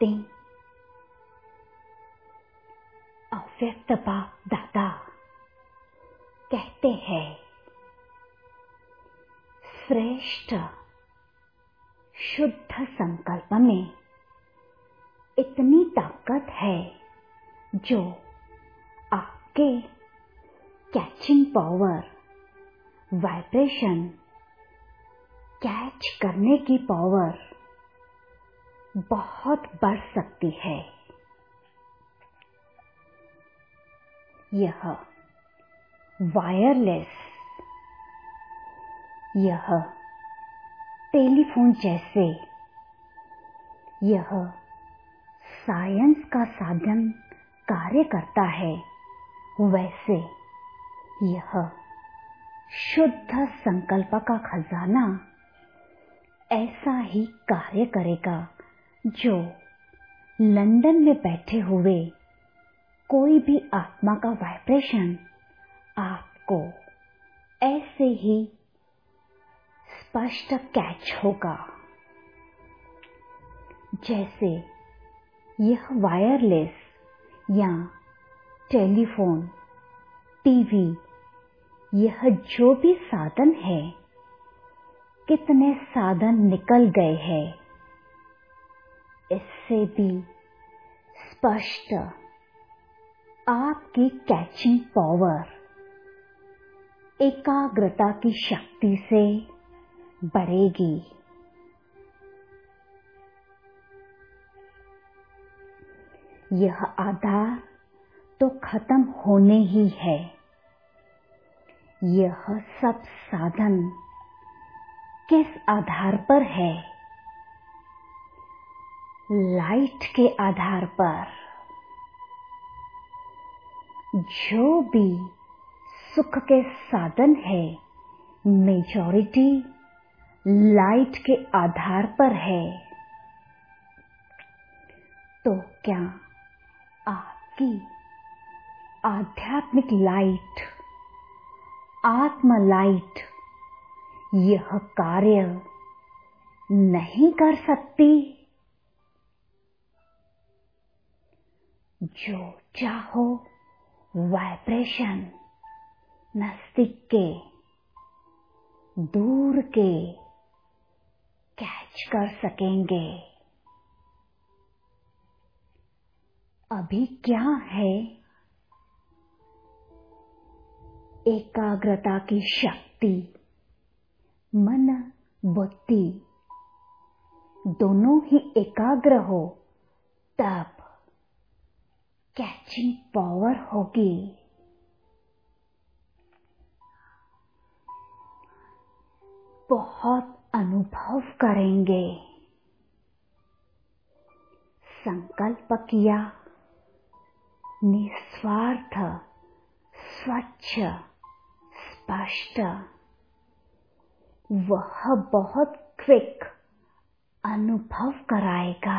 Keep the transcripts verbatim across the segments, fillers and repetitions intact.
नमस्ते। अव्यक्त बाप दादा कहते हैं, श्रेष्ठ शुद्ध संकल्प में इतनी ताकत है जो आपके कैचिंग पावर, वाइब्रेशन कैच करने की पावर बहुत बढ़ सकती है। यह वायरलेस, यह टेलीफोन जैसे, यह साइंस का साधन कार्य करता है, वैसे यह शुद्ध संकल्प का खजाना ऐसा ही कार्य करेगा जो लंदन में बैठे हुए कोई भी आत्मा का वाइब्रेशन आपको ऐसे ही स्पष्ट कैच होगा। जैसे यह वायरलेस या टेलीफोन, टीवी, यह जो भी साधन है, कितने साधन निकल गए हैं, इससे भी स्पष्ट आपकी कैचिंग पावर एकाग्रता की शक्ति से बढ़ेगी। यह आधार तो खत्म होने ही है। यह सब साधन किस आधार पर है? लाइट के आधार पर। जो भी सुख के साधन है, मेजॉरिटी लाइट के आधार पर है। तो क्या आपकी आध्यात्मिक लाइट, आत्म लाइट यह कार्य नहीं कर सकती? जो चाहो वाइब्रेशन नजदीक के, दूर के कैच कर सकेंगे। अभी क्या है? एकाग्रता की शक्ति, मन बुद्धि दोनों ही एकाग्र हो, तब कैचिंग पावर होगी। बहुत अनुभव करेंगे। संकल्प किया, निस्वार्थ, स्वच्छ, स्पष्ट, वह बहुत क्विक अनुभव कराएगा।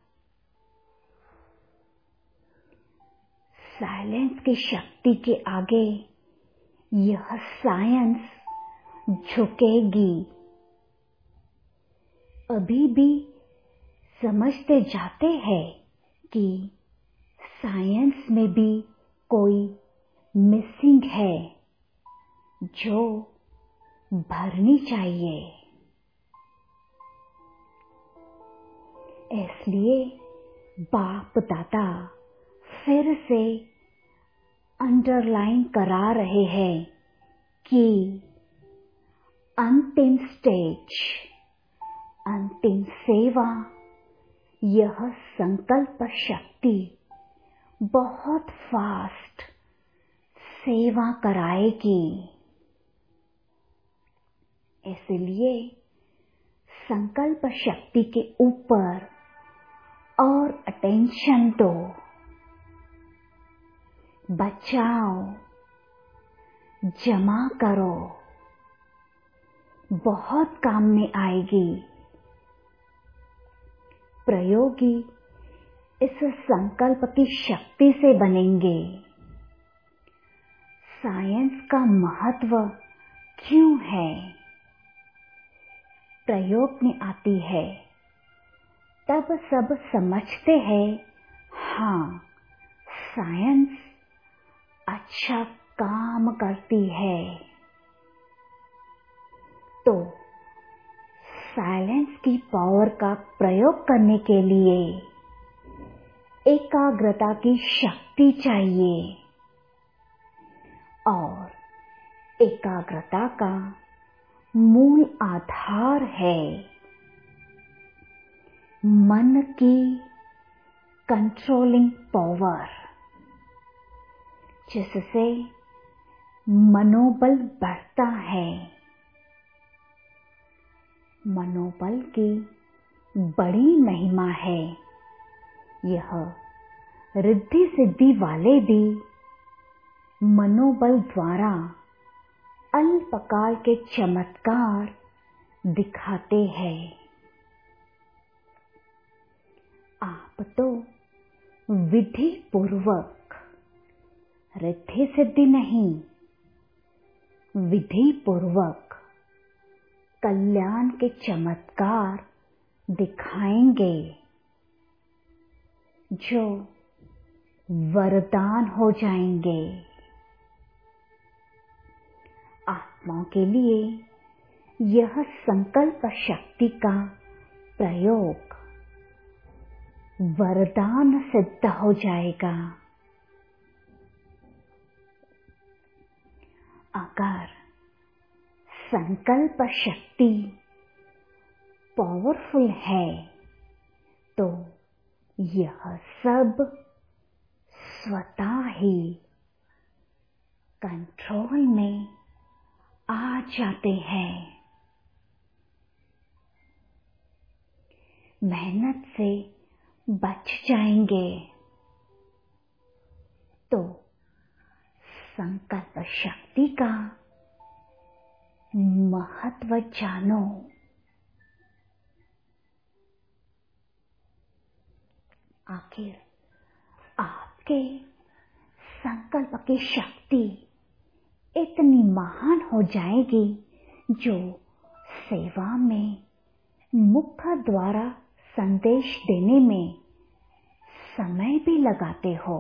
साइलेंस की शक्ति के आगे यह साइंस झुकेगी। अभी भी समझते जाते हैं कि साइंस में भी कोई मिसिंग है जो भरनी चाहिए। इसलिए बाप दादा फिर से अंडरलाइन करा रहे हैं कि अंतिम स्टेज, अंतिम सेवा, यह संकल्प शक्ति बहुत फास्ट सेवा कराएगी। इसलिए संकल्प शक्ति के ऊपर और अटेंशन दो, बचाओ, जमा करो, बहुत काम में आएगी। प्रयोगी इस संकल्प की शक्ति से बनेंगे। साइंस का महत्व क्यों है? प्रयोग में आती है तब सब समझते हैं, हाँ, साइंस अच्छा काम करती है। तो साइलेंस की पावर का प्रयोग करने के लिए एकाग्रता की शक्ति चाहिए, और एकाग्रता का मूल आधार है मन की कंट्रोलिंग पावर, जिससे मनोबल बढ़ता है। मनोबल की बड़ी महिमा है। यह रिद्धि सिद्धि वाले भी मनोबल द्वारा अल्पकाल के चमत्कार दिखाते हैं। आप तो विधि पूर्वक, रिद्धि सिद्धि नहीं, विधि पूर्वक कल्याण के चमत्कार दिखाएंगे, जो वरदान हो जाएंगे। आत्माओं के लिए यह संकल्प शक्ति का प्रयोग वरदान सिद्ध हो जाएगा। अगर संकल्प शक्ति पावरफुल है तो यह सब स्वतः ही कंट्रोल में आ जाते हैं। मेहनत से बच जाएंगे तो संकल्प शक्ति का महत्व जानो। आखिर आपके संकल्प की शक्ति इतनी महान हो जाएगी जो सेवा में मुख द्वारा संदेश देने में समय भी लगाते हो,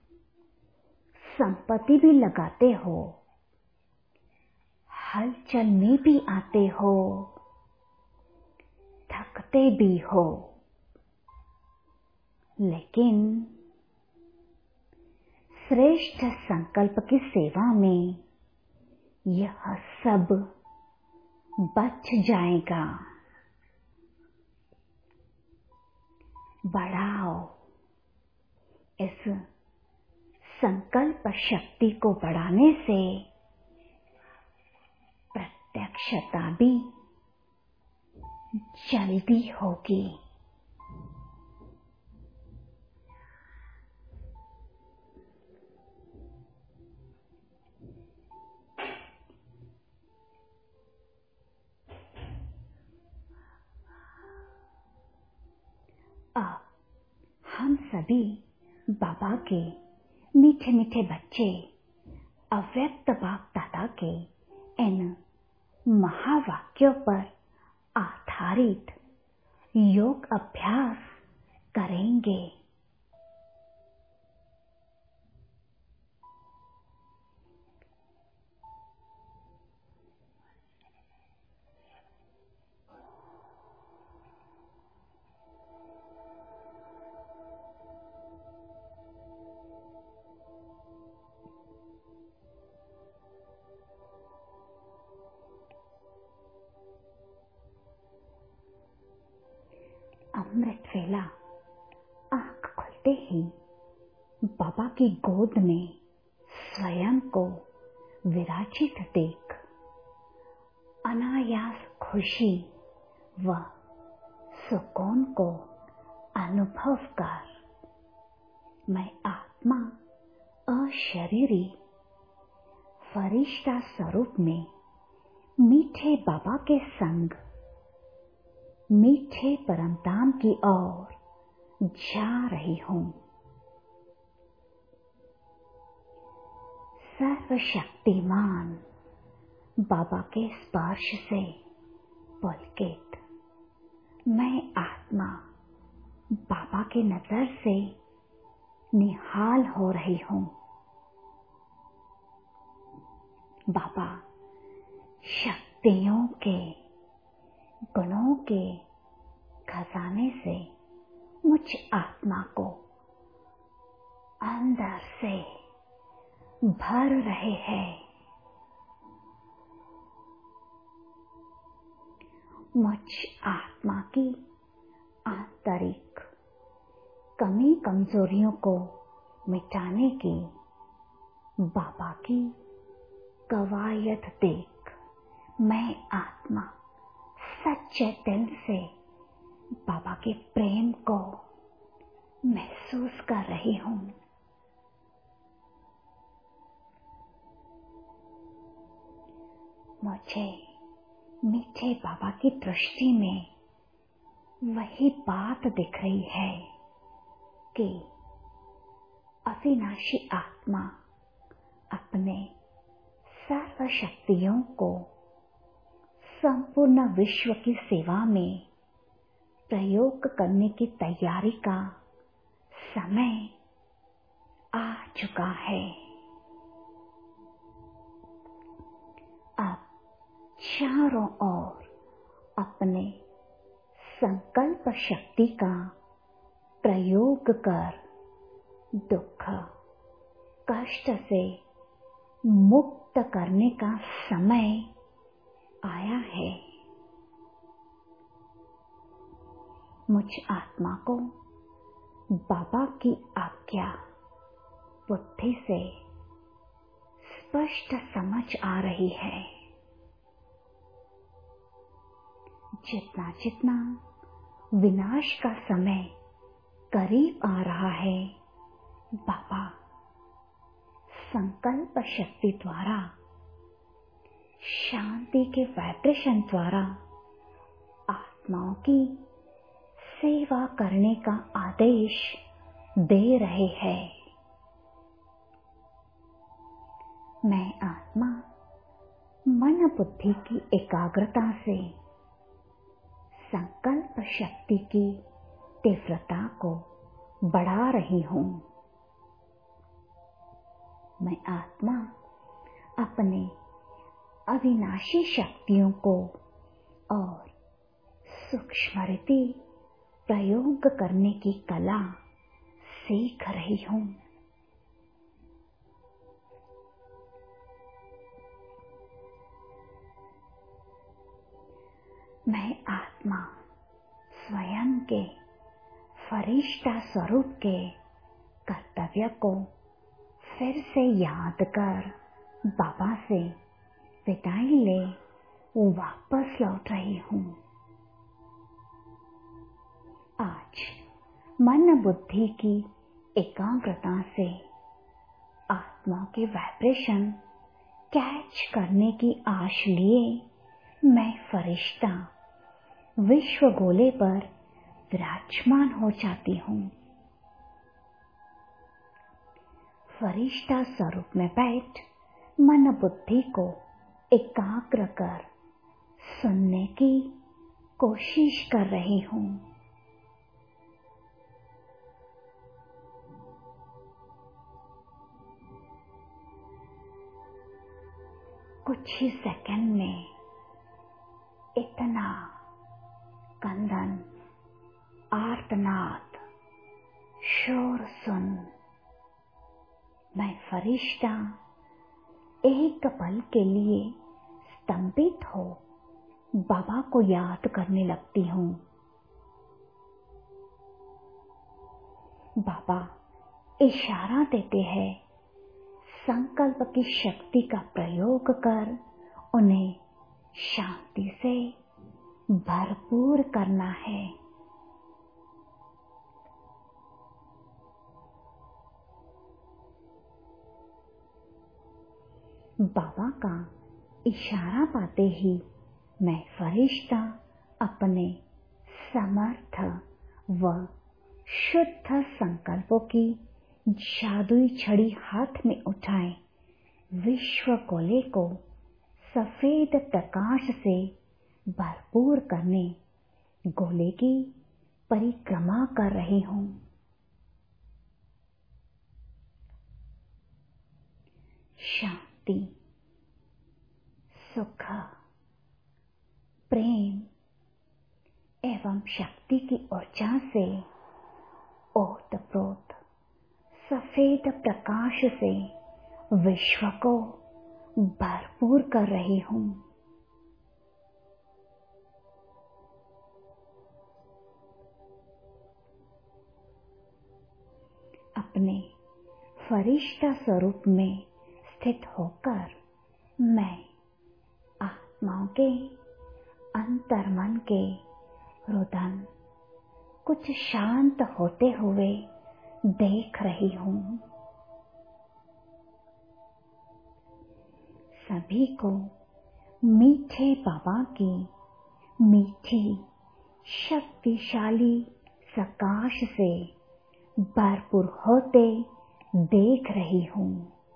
संपत्ति भी लगाते हो, हलचल में भी आते हो, थकते भी हो, लेकिन श्रेष्ठ संकल्प की सेवा में यह सब बच जाएगा। बढ़ाओ इस संकल्प शक्ति को बढ़ाने से प्रत्यक्षता भी जल्दी होगी। अब हम सभी बाबा के मीठे मीठे बच्चे, अव्यक्त बाप दादा के इन महावाक्यों पर आधारित योग अभ्यास करेंगे। अमृत वेला आंख खुलते ही बाबा की गोद में स्वयं को विराजित देख अनायास खुशी व सुकून को अनुभव कर मैं आत्मा अशरीरी फरिश्ता स्वरूप में मीठे बाबा के संग मीठे परमधाम की ओर जा रही हूँ। सर्वशक्तिमान बाबा के स्पर्श से पुलकित मैं आत्मा बाबा की नजर से निहाल हो रही हूँ। बाबा शक्तियों के, गुणों के खजाने से मुझ आत्मा को अंदर से भर रहे हैं। मुझ आत्मा की आंतरिक कमी कमजोरियों को मिटाने की बाबा की कवायद देख मैं आत्मा सच्चे दिल से बाबा के प्रेम को महसूस कर रही हूँ। मुझे मीठे बाबा की दृष्टि में वही बात दिख रही है कि अविनाशी आत्मा अपने सर्व शक्तियों को संपूर्ण विश्व की सेवा में प्रयोग करने की तैयारी का समय आ चुका है। अब चारों ओर अपने संकल्प शक्ति का प्रयोग कर दुख कष्ट से मुक्त करने का समय आया है। मुझ आत्मा को बाबा की आज्ञा बुद्धि से स्पष्ट समझ आ रही है। जितना जितना विनाश का समय करीब आ रहा है, बाबा संकल्प शक्ति द्वारा, शांति के वाइब्रेशन द्वारा आत्माओं की सेवा करने का आदेश दे रहे हैं। मैं आत्मा मन बुद्धि की एकाग्रता से संकल्प शक्ति की तीव्रता को बढ़ा रही हूँ। मैं आत्मा अपने अविनाशी शक्तियों को और सूक्ष्मरीति प्रयोग करने की कला सीख रही हूँ। मैं आत्मा स्वयं के फरिश्ता स्वरूप के कर्तव्य को फिर से याद कर बाबा से विदाई ले वापस लौट रही हूँ। आज मन बुद्धि की एकाग्रता से आत्मा के वाइब्रेशन कैच करने की आश लिए मैं फरिश्ता विश्व गोले पर विराजमान हो जाती हूँ। फरिश्ता स्वरूप में बैठ मन बुद्धि को एकाग्र कर सुनने की कोशिश कर रही हूँ। कुछ ही सेकंड में इतना कंदन, आर्तनाद, शोर सुन मैं फरिश्ता एक पल के लिए स्तंभित हो बाबा को याद करने लगती हूँ। बाबा इशारा देते हैं, संकल्प की शक्ति का प्रयोग कर उन्हें शांति से भरपूर करना है। बाबा का इशारा पाते ही मैं फरिश्ता अपने समर्थ व शुद्ध संकल्पों की जादुई छड़ी हाथ में उठाए विश्व गोले को सफेद प्रकाश से भरपूर करने गोले की परिक्रमा कर रही हूं। शांति, सुख, प्रेम एवं शक्ति की ऊर्जा से ओतप्रोत सफेद प्रकाश से विश्व को भरपूर कर रही हूं। अपने फरिश्ता स्वरूप में स्थित होकर मैं आत्माओं के अंतर्मन के रुदन कुछ शांत होते हुए देख रही हूं। सभी को मीठे बाबा की मीठी शक्तिशाली प्रकाश से भरपूर होते देख रही हूं।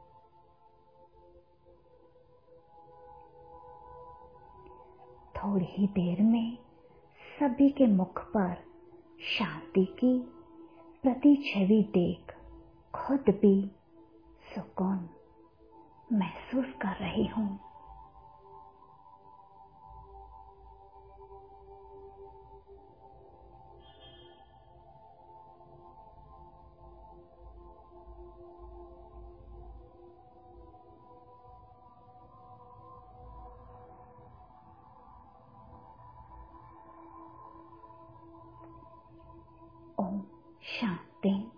थोड़ी ही देर में सभी के मुख पर शांति की प्रतिछवि देख खुद भी सुकून महसूस कर रही हूं। ओम शांति।